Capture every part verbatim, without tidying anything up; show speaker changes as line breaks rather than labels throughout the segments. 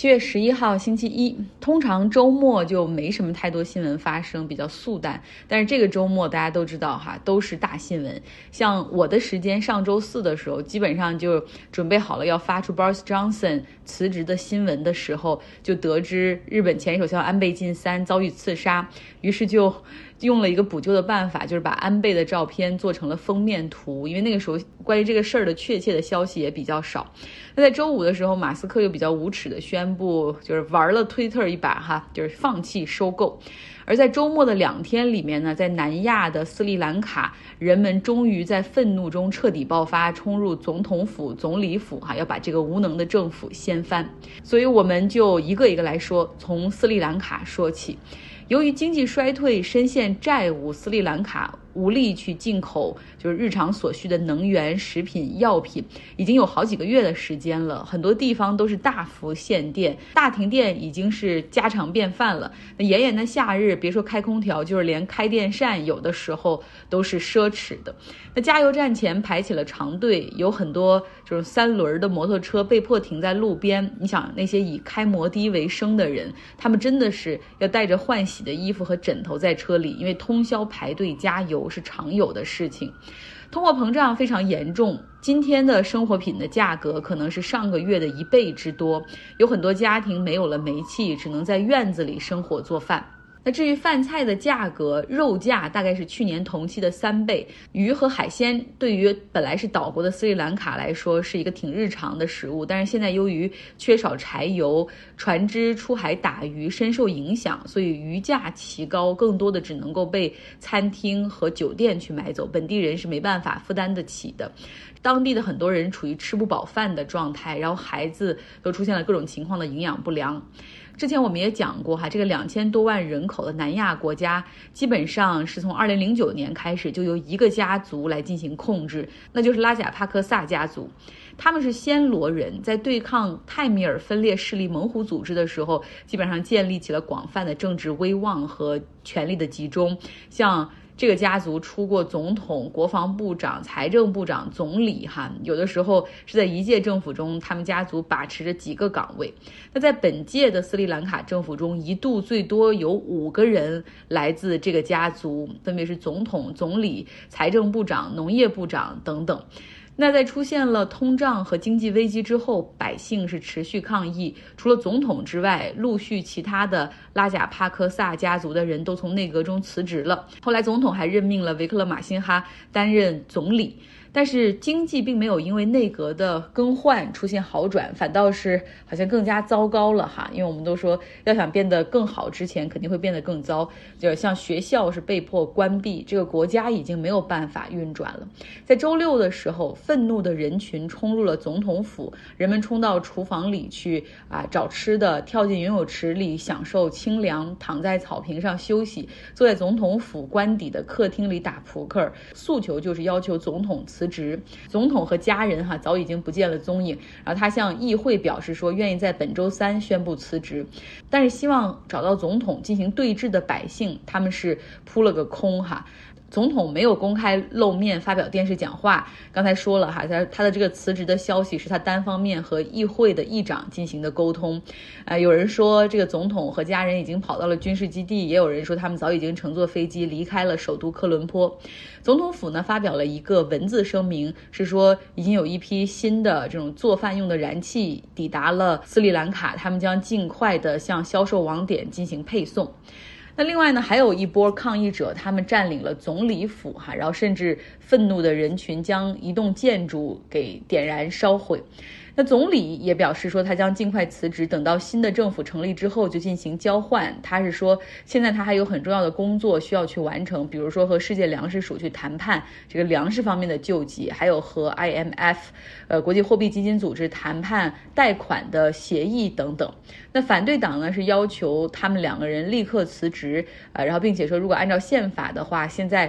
七月十一号星期一，通常周末就没什么太多新闻发生，比较素淡。但是这个周末大家都知道哈，都是大新闻。像我的时间，上周四的时候，基本上就准备好了要发出 Boris Johnson 辞职的新闻的时候，就得知日本前首相安倍晋三遭遇刺杀，于是就用了一个补救的办法，就是把安倍的照片做成了封面图，因为那个时候关于这个事儿的确切的消息也比较少。那在周五的时候，马斯克又比较无耻的宣布，就是玩了推特一把哈，就是放弃收购。而在周末的两天里面呢，在南亚的斯里兰卡，人们终于在愤怒中彻底爆发，冲入总统府、总理府哈，要把这个无能的政府掀翻。所以我们就一个一个来说，从斯里兰卡说起。由于经济衰退，深陷债务，斯里兰卡无力去进口就是日常所需的能源、食品、药品，已经有好几个月的时间了。很多地方都是大幅限电，大停电已经是家常便饭了。那炎炎的夏日，别说开空调，就是连开电扇有的时候都是奢侈的。那加油站前排起了长队，有很多这种三轮的摩托车被迫停在路边。你想，那些以开摩的为生的人，他们真的是要带着换洗的衣服和枕头在车里，因为通宵排队加油是常有的事情。通货膨胀非常严重，今天的生活品的价格可能是上个月的一倍之多，有很多家庭没有了煤气，只能在院子里生火做饭。那至于饭菜的价格，肉价大概是去年同期的三倍。鱼和海鲜对于本来是岛国的斯里兰卡来说是一个挺日常的食物，但是现在由于缺少柴油，船只出海打鱼深受影响，所以鱼价奇高，更多的只能够被餐厅和酒店去买走，本地人是没办法负担得起的。当地的很多人处于吃不饱饭的状态，然后孩子都出现了各种情况的营养不良。之前我们也讲过哈，这个两千多万人口的南亚国家，基本上是从二零零九年开始就由一个家族来进行控制，那就是拉贾帕克萨家族。他们是暹罗人，在对抗泰米尔分裂势力猛虎组织的时候，基本上建立起了广泛的政治威望和权力的集中。像这个家族出过总统、国防部长、财政部长、总理哈，有的时候是在一届政府中，他们家族把持着几个岗位。那在本届的斯里兰卡政府中，一度最多有五个人来自这个家族，分别是总统、总理、财政部长、农业部长等等。那在出现了通胀和经济危机之后，百姓是持续抗议，除了总统之外，陆续其他的拉贾帕克萨家族的人都从内阁中辞职了。后来总统还任命了维克勒马辛哈担任总理。但是经济并没有因为内阁的更换出现好转，反倒是好像更加糟糕了哈。因为我们都说要想变得更好之前肯定会变得更糟，就像学校是被迫关闭，这个国家已经没有办法运转了。在周六的时候，愤怒的人群冲入了总统府，人们冲到厨房里去啊找吃的，跳进游泳池里享受清凉，躺在草坪上休息，坐在总统府官邸的客厅里打扑克，诉求就是要求总统辞职。总统和家人哈早已经不见了踪影，然后他向议会表示说愿意在本周三宣布辞职，但是希望找到总统进行对峙的百姓，他们是扑了个空哈。总统没有公开露面发表电视讲话，刚才说了哈，他他的这个辞职的消息是他单方面和议会的议长进行的沟通。呃，有人说这个总统和家人已经跑到了军事基地，也有人说他们早已经乘坐飞机离开了首都科伦坡。总统府呢发表了一个文字声明，是说已经有一批新的这种做饭用的燃气抵达了斯里兰卡，他们将尽快的向销售网点进行配送。那另外呢，还有一波抗议者，他们占领了总理府哈，然后甚至愤怒的人群将一栋建筑给点燃烧毁。那总理也表示说他将尽快辞职，等到新的政府成立之后就进行交换。他是说现在他还有很重要的工作需要去完成，比如说和世界粮食署去谈判这个粮食方面的救济，还有和 I M F 呃国际货币基金组织谈判贷款的协议等等。那反对党呢是要求他们两个人立刻辞职，呃，然后并且说如果按照宪法的话，现在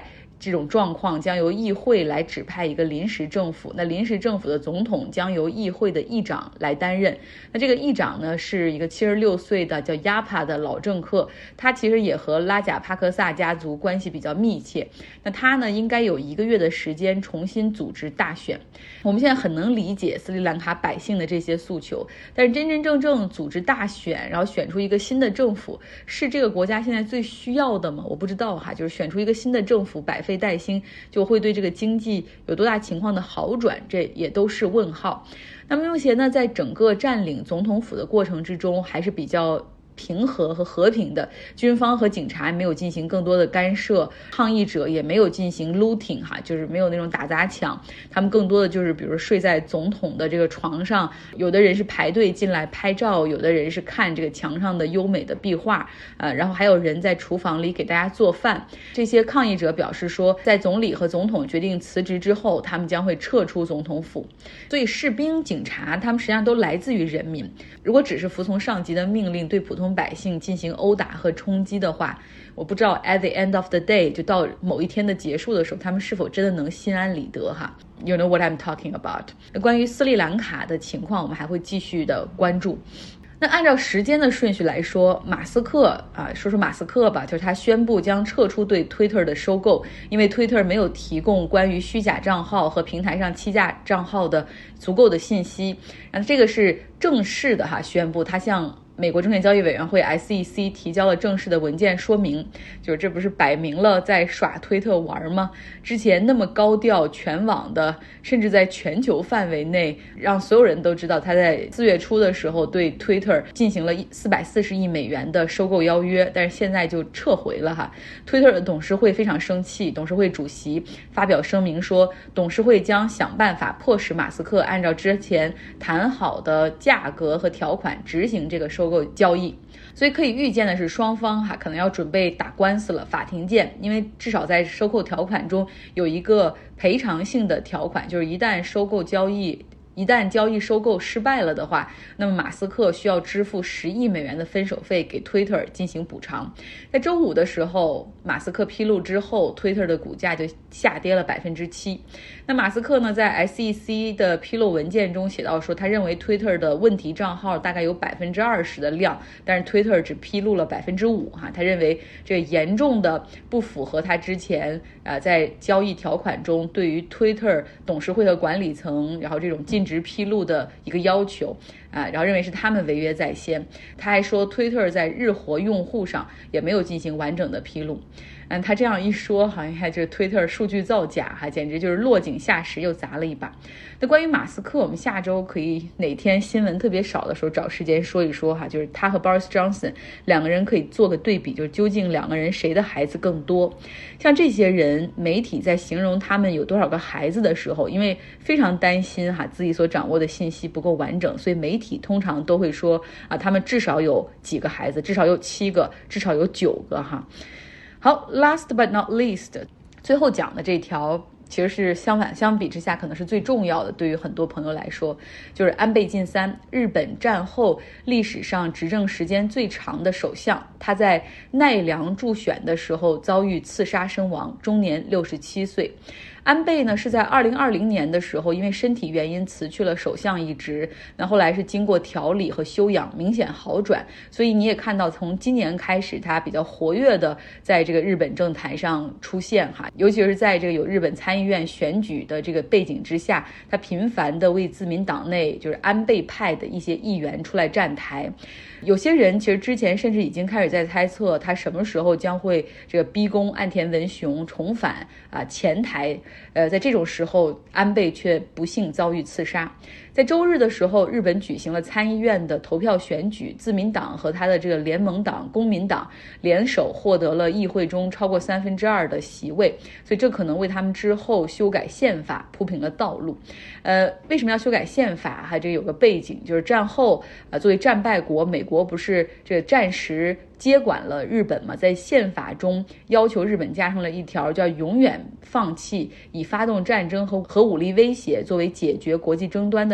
这种状况将由议会来指派一个临时政府，那临时政府的总统将由议会的议长来担任。那这个议长呢是一个七十六岁的叫亚帕的老政客，他其实也和拉贾帕克萨家族关系比较密切。那他呢应该有一个月的时间重新组织大选。我们现在很能理解斯里兰卡百姓的这些诉求，但是真真正正组织大选，然后选出一个新的政府，是这个国家现在最需要的吗？我不知道哈，就是选出一个新的政府百废待兴，就会对这个经济有多大情况的好转，这也都是问号。那么目前呢，在整个占领总统府的过程之中，还是比较平和和和平的，军方和警察没有进行更多的干涉，抗议者也没有进行 looting 哈，就是没有那种打砸抢，他们更多的就是比如睡在总统的这个床上，有的人是排队进来拍照，有的人是看这个墙上的优美的壁画，呃，然后还有人在厨房里给大家做饭。这些抗议者表示说，在总理和总统决定辞职之后，他们将会撤出总统府。所以士兵、警察他们实际上都来自于人民，如果只是服从上级的命令，对普通百姓进行殴打和冲击的话，我不知道 at the end of the day 就到某一天的结束的时候，他们是否真的能心安理得哈。You know what I'm talking about。 关于斯里兰卡的情况，我们还会继续的关注。那按照时间的顺序来说，马斯克啊，说说马斯克吧，就是他宣布将撤出对 Twitter 的收购，因为 Twitter 没有提供关于虚假账号和平台上欺诈账号的足够的信息。然后这个是正式的哈宣布，他向美国证券交易委员会 S E C 提交了正式的文件说明，就是这不是摆明了在耍推特玩吗？之前那么高调全网的，甚至在全球范围内让所有人都知道他在四月初的时候对 Twitter 进行了四百四十亿美元的收购邀约，但是现在就撤回了哈。Twitter 的董事会非常生气，董事会主席发表声明说，董事会将想办法迫使马斯克按照之前谈好的价格和条款执行这个收购交易。所以可以预见的是，双方哈可能要准备打官司了，法庭见。因为至少在收购条款中有一个赔偿性的条款，就是一旦收购交易一旦交易收购失败了的话，那么马斯克需要支付十亿美元的分手费给 Twitter 进行补偿。在周五的时候，马斯克披露之后 ，Twitter 的股价就下跌了百分之七。那马斯克呢，在 S E C 的披露文件中写到说，他认为 Twitter 的问题账号大概有百分之二十的量，但是 Twitter 只披露了百分之五哈。他认为这严重的不符合他之前呃在交易条款中对于 Twitter 董事会和管理层，然后这种禁止披露的一个要求啊，然后认为是他们违约在先。他还说 Twitter 在日活用户上也没有进行完整的披露。嗯，他这样一说，好像还这 Twitter 数据造假哈，简直就是落井下石，又砸了一把。那关于马斯克，我们下周可以哪天新闻特别少的时候找时间说一说哈，就是他和 Boris Johnson 两个人可以做个对比，就是究竟两个人谁的孩子更多。像这些人，媒体在形容他们有多少个孩子的时候，因为非常担心哈自己所掌握的信息不够完整，所以媒体通常都会说啊，他们至少有几个孩子，至少有七个，至少有九个哈。好 ，last but not least， 最后讲的这条其实是相反，相比之下可能是最重要的，对于很多朋友来说，就是安倍晋三，日本战后历史上执政时间最长的首相，他在奈良助选的时候遭遇刺杀身亡，终年六十七岁。安倍呢是在二零二零年的时候因为身体原因辞去了首相一职，那后来是经过调理和休养明显好转，所以你也看到从今年开始他比较活跃的在这个日本政坛上出现哈，尤其是在这个有日本参议院选举的这个背景之下，他频繁的为自民党内就是安倍派的一些议员出来站台。有些人其实之前甚至已经开始在猜测他什么时候将会这个逼宫岸田文雄重返啊前台，呃，在这种时候安倍却不幸遭遇刺杀。在周日的时候，日本举行了参议院的投票选举，自民党和他的这个联盟党公民党联手获得了议会中超过三分之二的席位，所以这可能为他们之后修改宪法铺平了道路。呃，为什么要修改宪法？还这个有个背景，就是战后呃作为战败国，美国不是这个战时接管了日本嘛，在宪法中要求日本加上了一条，叫永远放弃以发动战争和核武力威胁作为解决国际争端的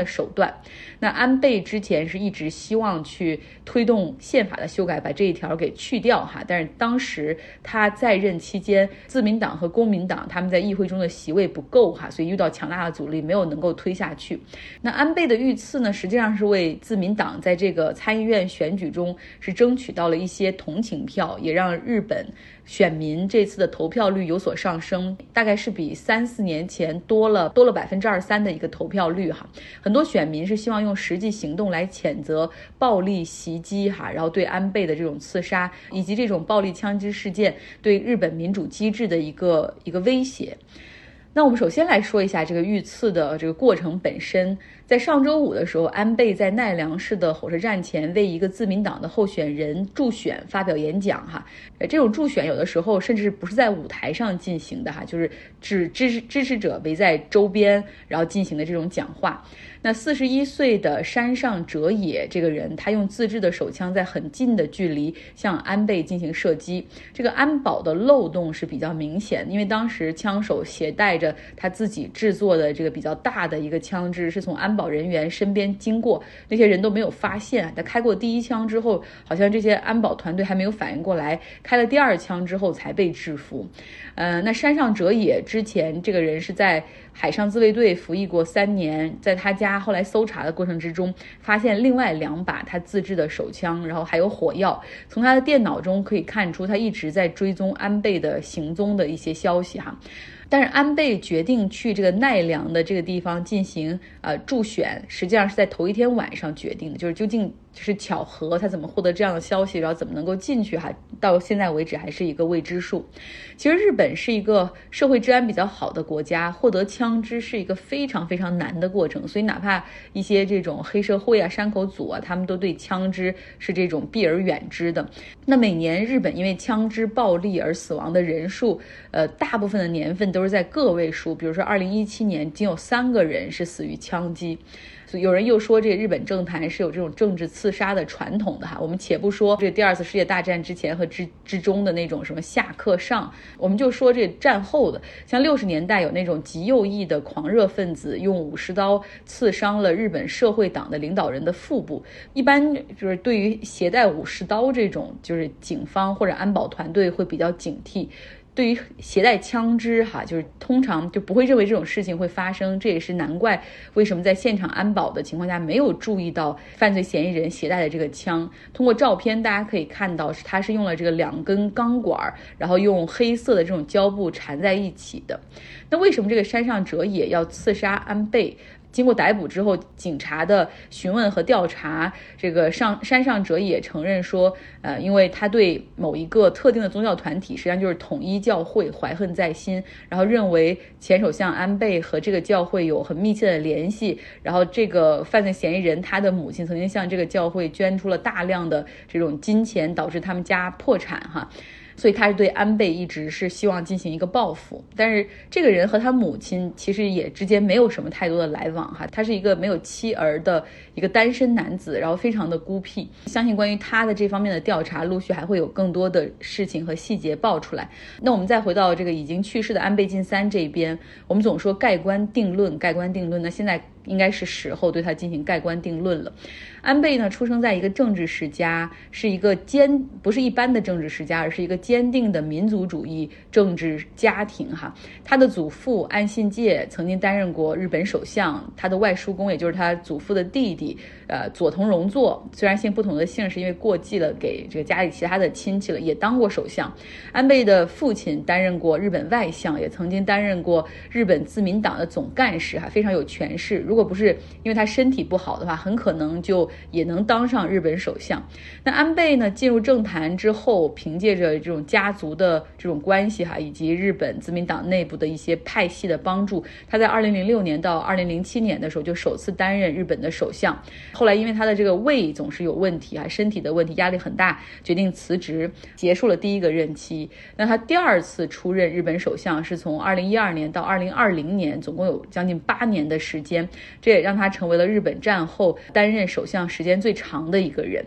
手段。那安倍之前是一直希望去推动宪法的修改，把这一条给去掉哈，但是当时他在任期间，自民党和公民党他们在议会中的席位不够哈，所以遇到强大的阻力，没有能够推下去。那安倍的遇刺呢，实际上是为自民党在这个参议院选举中是争取到了一些同情票，也让日本选民这次的投票率有所上升，大概是比三四年前多了多了百分之二三的一个投票率哈。很多选民是希望用实际行动来谴责暴力袭击哈，然后对安倍的这种刺杀以及这种暴力枪击事件对日本民主机制的一个一个威胁。那我们首先来说一下这个遇刺的这个过程本身。在上周五的时候，安倍在奈良市的火车站前为一个自民党的候选人助选发表演讲哈。这种助选有的时候甚至不是在舞台上进行的哈，就是指支持支持者围在周边然后进行的这种讲话。那四十一岁的山上哲也这个人，他用自制的手枪在很近的距离向安倍进行射击。这个安保的漏洞是比较明显，因为当时枪手携带着他自己制作的这个比较大的一个枪支，是从安保人员身边经过，那些人都没有发现。他开过第一枪之后，好像这些安保团队还没有反应过来，开了第二枪之后才被制服。呃，那山上哲也之前这个人是在海上自卫队服役过三年，在他家后来搜查的过程之中，发现另外两把他自制的手枪，然后还有火药。从他的电脑中可以看出，他一直在追踪安倍的行踪的一些消息哈。但是安倍决定去这个奈良的这个地方进行呃助选，实际上是在头一天晚上决定的，就是究竟就是巧合，他怎么获得这样的消息，然后怎么能够进去哈，到现在为止还是一个未知数。其实日本是一个社会治安比较好的国家，获得枪支是一个非常非常难的过程，所以哪怕一些这种黑社会啊、山口组啊，他们都对枪支是这种避而远之的。那每年日本因为枪支暴力而死亡的人数，呃，大部分的年份都是在个位数，比如说二零一七年仅有三个人是死于枪击。所以有人又说这个日本政坛是有这种政治刺杀的传统的哈，我们且不说这个第二次世界大战之前和之之中的那种什么下克上，我们就说这战后的，像六十年代有那种极右翼的狂热分子用武士刀刺伤了日本社会党的领导人的腹部，一般就是对于携带武士刀这种，就是警方或者安保团队会比较警惕。对于携带枪支哈，就是通常就不会认为这种事情会发生，这也是难怪为什么在现场安保的情况下没有注意到犯罪嫌疑人携带的这个枪。通过照片大家可以看到，是他是用了这个两根钢管，然后用黑色的这种胶布缠在一起的。那为什么这个山上哲也要刺杀安倍？经过逮捕之后，警察的询问和调查，这个上山上哲也承认说，呃，因为他对某一个特定的宗教团体，实际上就是统一教会怀恨在心，然后认为前首相安倍和这个教会有很密切的联系，然后这个犯罪嫌疑人他的母亲曾经向这个教会捐出了大量的这种金钱，导致他们家破产哈。所以他是对安倍一直是希望进行一个报复，但是这个人和他母亲其实也之间没有什么太多的来往哈，他是一个没有妻儿的一个单身男子，然后非常的孤僻。相信关于他的这方面的调查，陆续还会有更多的事情和细节爆出来。那我们再回到这个已经去世的安倍晋三这边，我们总说盖棺定论，盖棺定论，那现在应该是时候对他进行盖棺定论了。安倍呢，出生在一个政治世家，是一个坚不是一般的政治世家，而是一个坚定的民族主义政治家庭哈。他的祖父岸信介曾经担任过日本首相，他的外叔公也就是他祖父的弟弟，呃，佐藤荣作虽然姓不同的姓，是因为过继了给这个家里其他的亲戚了，也当过首相。安倍的父亲担任过日本外相，也曾经担任过日本自民党的总干事哈，非常有权势。如果不是因为他身体不好的话，很可能就也能当上日本首相。那安倍呢，进入政坛之后，凭借着这种家族的这种关系哈，以及日本自民党内部的一些派系的帮助，他在二零零六年到二零零七年的时候就首次担任日本的首相。后来因为他的这个胃总是有问题啊，身体的问题，压力很大，决定辞职，结束了第一个任期。那他第二次出任日本首相是从二零一二年到二零二零年，总共有将近八年的时间，这也让他成为了日本战后担任首相时间最长的一个人。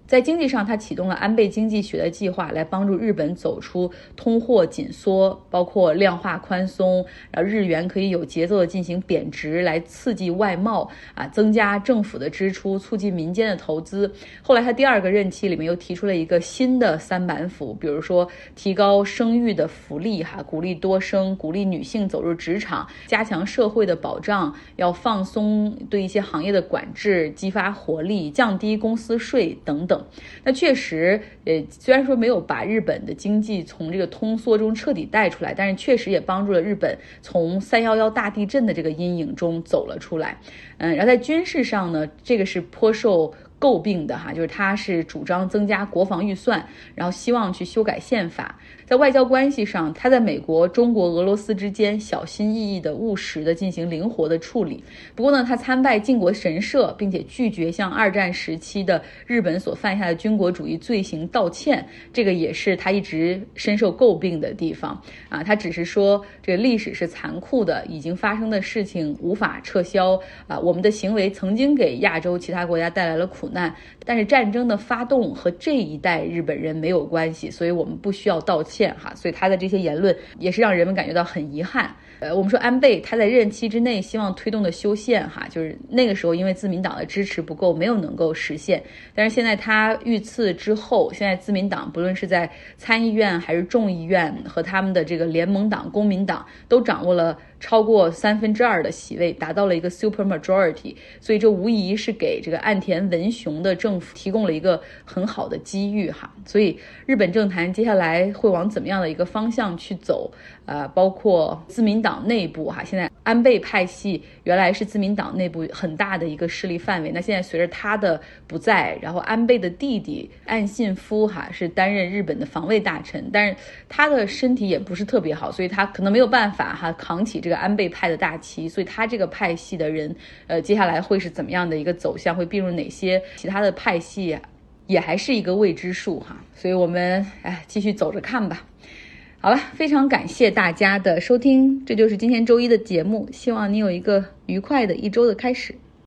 在经济上，他启动了安倍经济学的计划，来帮助日本走出通货紧缩，包括量化宽松，然后日元可以有节奏的进行贬值，来刺激外贸啊，增加政府的支出，促进民间的投资。后来他第二个任期里面又提出了一个新的三板斧，比如说提高生育的福利哈，鼓励多生，鼓励女性走入职场，加强社会的保障，要放松对一些行业的管制，激发活力，降低公司税等等。那确实，呃，虽然说没有把日本的经济从这个通缩中彻底带出来，但是确实也帮助了日本从三一一大地震的这个阴影中走了出来。嗯，然后在军事上呢，这个是颇受诟病的哈，就是他是主张增加国防预算，然后希望去修改宪法。在外交关系上，他在美国、中国、俄罗斯之间小心翼翼的、务实的进行灵活的处理。不过呢，他参拜靖国神社，并且拒绝向二战时期的日本所犯下的军国主义罪行道歉，这个也是他一直深受诟病的地方啊。他只是说，这个历史是残酷的，已经发生的事情无法撤销啊。我们的行为曾经给亚洲其他国家带来了苦难，但是战争的发动和这一代日本人没有关系，所以我们不需要道歉哈。所以他的这些言论也是让人们感觉到很遗憾。呃，我们说安倍他在任期之内希望推动的修宪哈，就是那个时候因为自民党的支持不够，没有能够实现。但是现在他遇刺之后，现在自民党不论是在参议院还是众议院和他们的这个联盟党公民党都掌握了超过三分之二的席位，达到了一个 super majority， 所以这无疑是给这个岸田文雄的政府提供了一个很好的机遇哈。所以日本政坛接下来会往怎么样的一个方向去走？呃，包括自民党内部哈，现在安倍派系原来是自民党内部很大的一个势力范围，那现在随着他的不在，然后安倍的弟弟岸信夫哈是担任日本的防卫大臣，但是他的身体也不是特别好，所以他可能没有办法哈扛起这个安倍派的大旗，所以他这个派系的人，呃，接下来会是怎么样的一个走向，会并入哪些其他的派系，也还是一个未知数哈，所以我们哎继续走着看吧。好了，非常感谢大家的收听，这就是今天周一的节目，希望你有一个愉快的一周的开始。